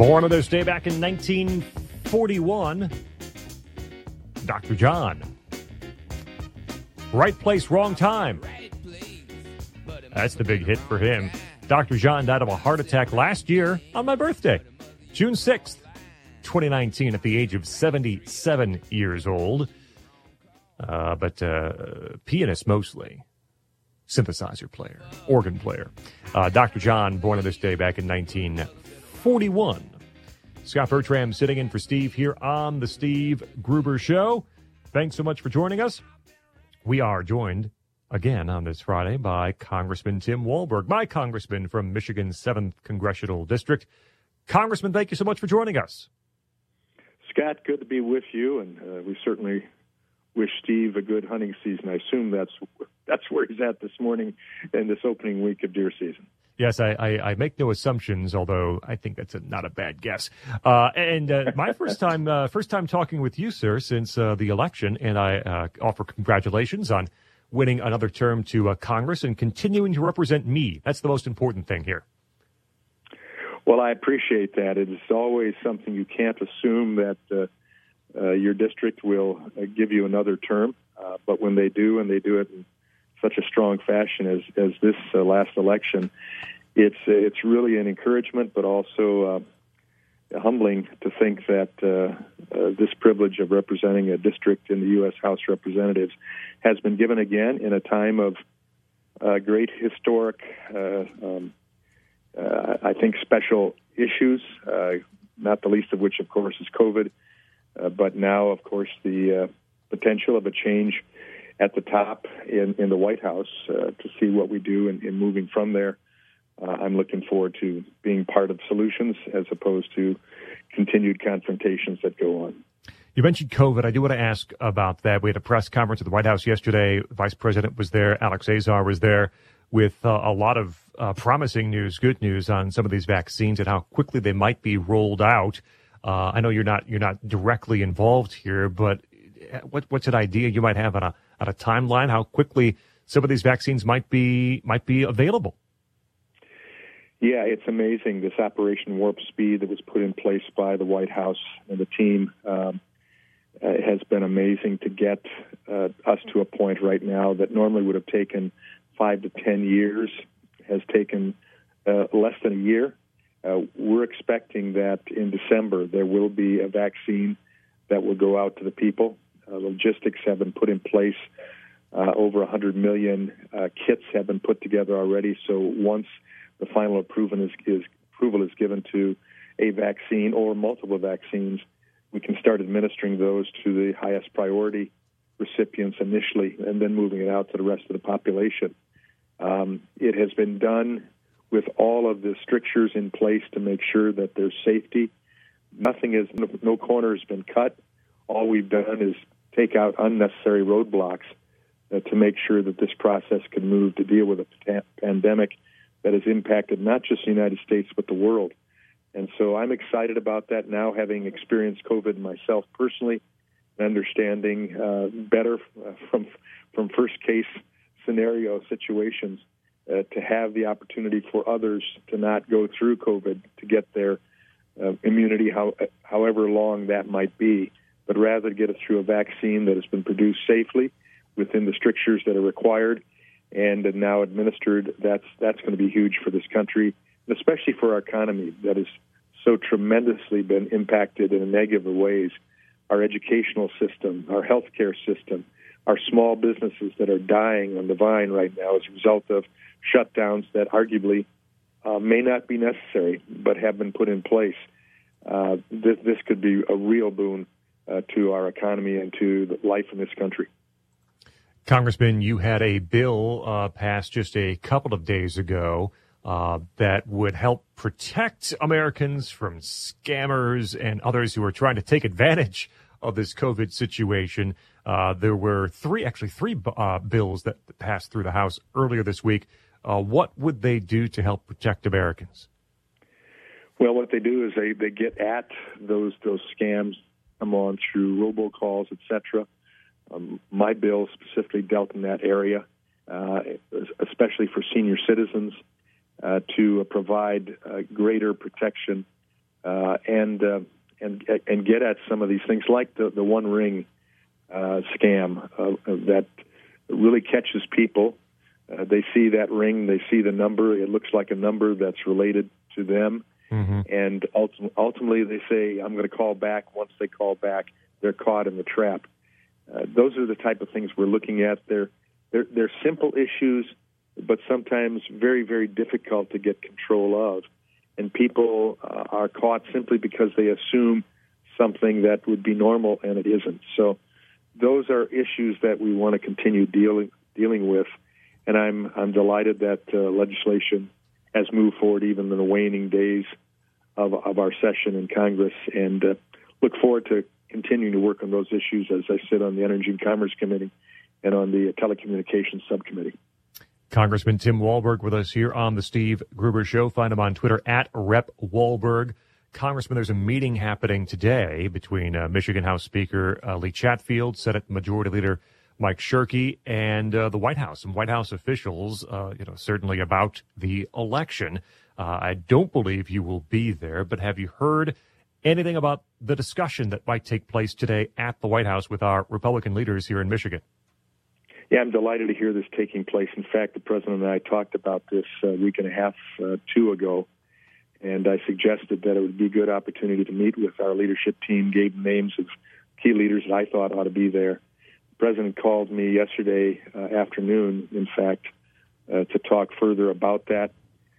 Born on this day back in 1941, Dr. John. Right place, wrong time. That's the big hit for him. Dr. John died of a heart attack last year on my birthday, June 6th, 2019, at the age of 77 years old. But pianist mostly. Synthesizer player, organ player. Dr. John, born on this day back in 1941. Scott Bertram sitting in for Steve here on The Steve Gruber Show. Thanks so much for joining us. We are joined again on this Friday by Congressman Tim Walberg, my congressman from Michigan's 7th Congressional District. Congressman, thank you so much for joining us. Scott, good to be with you, and we certainly wish Steve a good hunting season. I assume that's where he's at this morning in this opening week of deer season. Yes, I make no assumptions, although I think that's not a bad guess. My first time talking with you, sir, since the election, and I offer congratulations on winning another term to Congress and continuing to represent me. That's the most important thing here. Well, I appreciate that. It is always something you can't assume that your district will give you another term, but when they do, and they do it in such a strong fashion as this last election, it's really an encouragement, but also humbling to think that this privilege of representing a district in the U.S. House of Representatives has been given again in a time of great historic, I think, special issues, not the least of which, of course, is COVID. But now, of course, the potential of a change at the top in the White House to see what we do in moving from there. I'm looking forward to being part of solutions as opposed to continued confrontations that go on. You mentioned COVID. I do want to ask about that. We had a press conference at the White House yesterday. The Vice President was there. Alex Azar was there with a lot of promising news, good news on some of these vaccines and how quickly they might be rolled out. I know you're not directly involved here, but what's an idea you might have on a timeline? How quickly some of these vaccines might be available? Yeah, it's amazing, this Operation Warp Speed that was put in place by the White House and the team has been amazing to get us to a point right now that normally would have taken 5 to 10 years, has taken less than a year. We're expecting that in December there will be a vaccine that will go out to the people. Logistics have been put in place. Over 100 million kits have been put together already. So once the final approval is given to a vaccine or multiple vaccines, we can start administering those to the highest priority recipients initially and then moving it out to the rest of the population. It has been done with all of the strictures in place to make sure that there's safety. No corner has been cut. All we've done is take out unnecessary roadblocks to make sure that this process can move to deal with a pandemic that has impacted not just the United States, but the world. And so I'm excited about that now, having experienced COVID myself personally, and understanding better from first case scenario situations to have the opportunity for others to not go through COVID, to get their immunity, however long that might be, but rather get it through a vaccine that has been produced safely within the strictures that are required and now administered. That's going to be huge for this country, and especially for our economy that has so tremendously been impacted in negative ways. Our educational system, our healthcare system, our small businesses that are dying on the vine right now as a result of shutdowns that arguably may not be necessary but have been put in place. This could be a real boon to our economy and to the life in this country. Congressman, you had a bill passed just a couple of days ago that would help protect Americans from scammers and others who are trying to take advantage of this COVID situation. There were three bills that passed through the House earlier this week. What would they do to help protect Americans? Well, what they do is they get at those scams, come on through robocalls, etc. My bill specifically dealt in that area, especially for senior citizens, to provide greater protection and get at some of these things like the One Ring scam that really catches people. They see that ring, they see the number. It looks like a number that's related to them, and ultimately they say, "I'm going to call back." Once they call back, they're caught in the trap. Those are the type of things we're looking at. They're simple issues, but sometimes very, very difficult to get control of. And people are caught simply because they assume something that would be normal and it isn't. So those are issues that we want to continue dealing with. And I'm delighted that legislation has moved forward even in the waning days of our session in Congress, and look forward to continuing to work on those issues as I sit on the Energy and Commerce Committee and on the Telecommunications Subcommittee. Congressman Tim Walberg with us here on the Steve Gruber Show. Find him on Twitter at Rep. Walberg. Congressman, there's a meeting happening today between Michigan House Speaker Lee Chatfield, Senate Majority Leader Mike Shirkey, and the White House and White House officials, certainly about the election. I don't believe you will be there, but have you heard anything about the discussion that might take place today at the White House with our Republican leaders here in Michigan? Yeah, I'm delighted to hear this taking place. In fact, the President and I talked about this a week and a half, 2 ago, and I suggested that it would be a good opportunity to meet with our leadership team, gave names of key leaders that I thought ought to be there. The President called me yesterday afternoon, in fact, to talk further about that.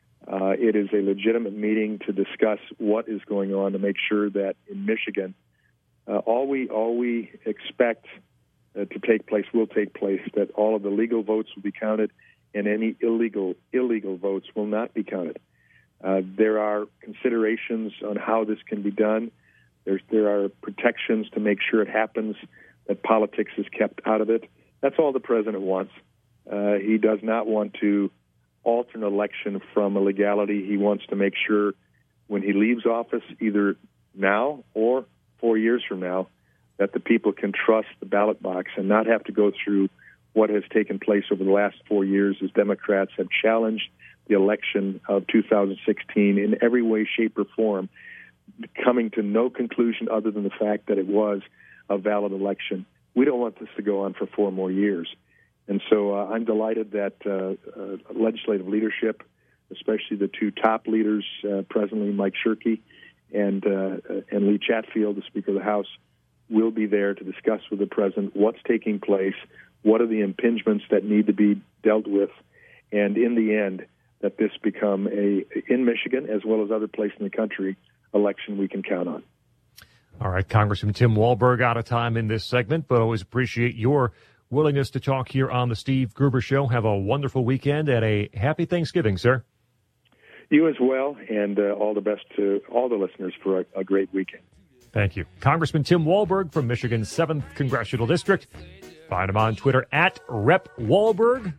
It is a legitimate meeting to discuss what is going on, to make sure that in Michigan, all we expect to take place will take place, that all of the legal votes will be counted and any illegal votes will not be counted. There are considerations on how this can be done. There are protections to make sure it happens, that politics is kept out of it. That's all the President wants. He does not want to alter an election from a legality. He wants to make sure when he leaves office, either now or 4 years from now, that the people can trust the ballot box and not have to go through what has taken place over the last 4 years as Democrats have challenged the election of 2016 in every way, shape, or form, coming to no conclusion other than the fact that it was a valid election. We don't want this to go on for 4 more years. And so I'm delighted that legislative leadership, especially the two top leaders, presently Mike Shirkey and Lee Chatfield, the Speaker of the House, will be there to discuss with the President what's taking place, what are the impingements that need to be dealt with, and in the end, that this become in Michigan, as well as other places in the country, election we can count on. All right, Congressman Tim Walberg, out of time in this segment, but always appreciate your willingness to talk here on the Steve Gruber Show. Have a wonderful weekend and a happy Thanksgiving, sir. You as well, and all the best to all the listeners for a great weekend. Thank you. Congressman Tim Walberg from Michigan's 7th Congressional District. Find him on Twitter at Rep. Walberg,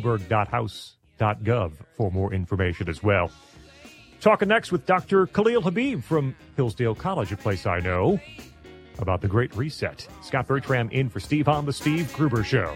walberg.house.gov for more information as well. Talking next with Dr. Khalil Habib from Hillsdale College, a place I know, about the Great Reset. Scott Bertram in for Steve on the Steve Gruber Show.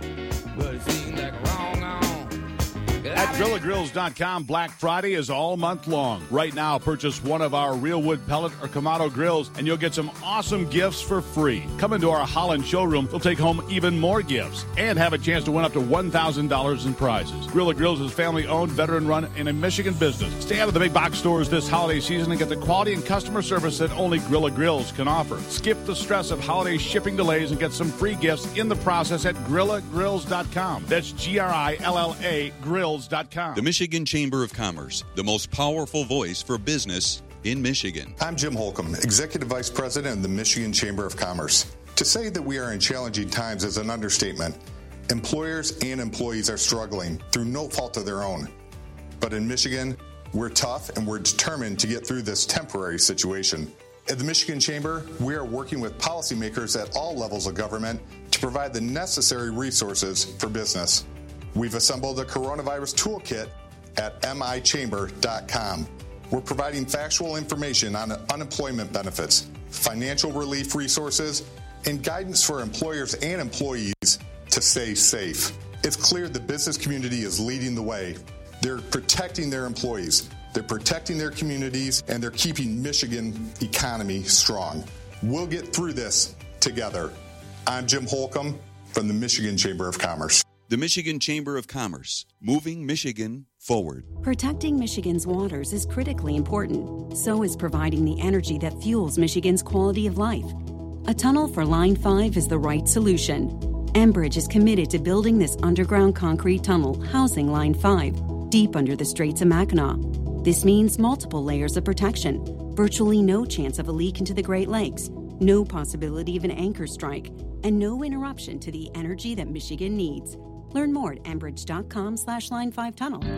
At GrillaGrills.com, Black Friday is all month long. Right now, purchase one of our real wood pellet or Kamado grills, and you'll get some awesome gifts for free. Come into our Holland showroom. You'll take home even more gifts and have a chance to win up to $1,000 in prizes. Grilla Grills is family-owned, veteran-run, and a Michigan business. Stay out of the big box stores this holiday season and get the quality and customer service that only Grilla Grills can offer. Skip the stress of holiday shipping delays and get some free gifts in the process at GrillaGrills.com. That's GRILLA Grills.com. The Michigan Chamber of Commerce, the most powerful voice for business in Michigan. I'm Jim Holcomb, Executive Vice President of the Michigan Chamber of Commerce. To say that we are in challenging times is an understatement. Employers and employees are struggling through no fault of their own. But in Michigan, we're tough and we're determined to get through this temporary situation. At the Michigan Chamber, we are working with policymakers at all levels of government to provide the necessary resources for business. We've assembled a coronavirus toolkit at michamber.com. We're providing factual information on unemployment benefits, financial relief resources, and guidance for employers and employees to stay safe. It's clear the business community is leading the way. They're protecting their employees, They're protecting their communities, and they're keeping Michigan economy strong. We'll get through this together. I'm Jim Holcomb from the Michigan Chamber of Commerce. The Michigan Chamber of Commerce, moving Michigan forward. Protecting Michigan's waters is critically important. So is providing the energy that fuels Michigan's quality of life. A tunnel for Line 5 is the right solution. Enbridge is committed to building this underground concrete tunnel housing Line 5 deep under the Straits of Mackinac. This means multiple layers of protection, virtually no chance of a leak into the Great Lakes, no possibility of an anchor strike, and no interruption to the energy that Michigan needs. Learn more at enbridge.com/Line5 tunnel.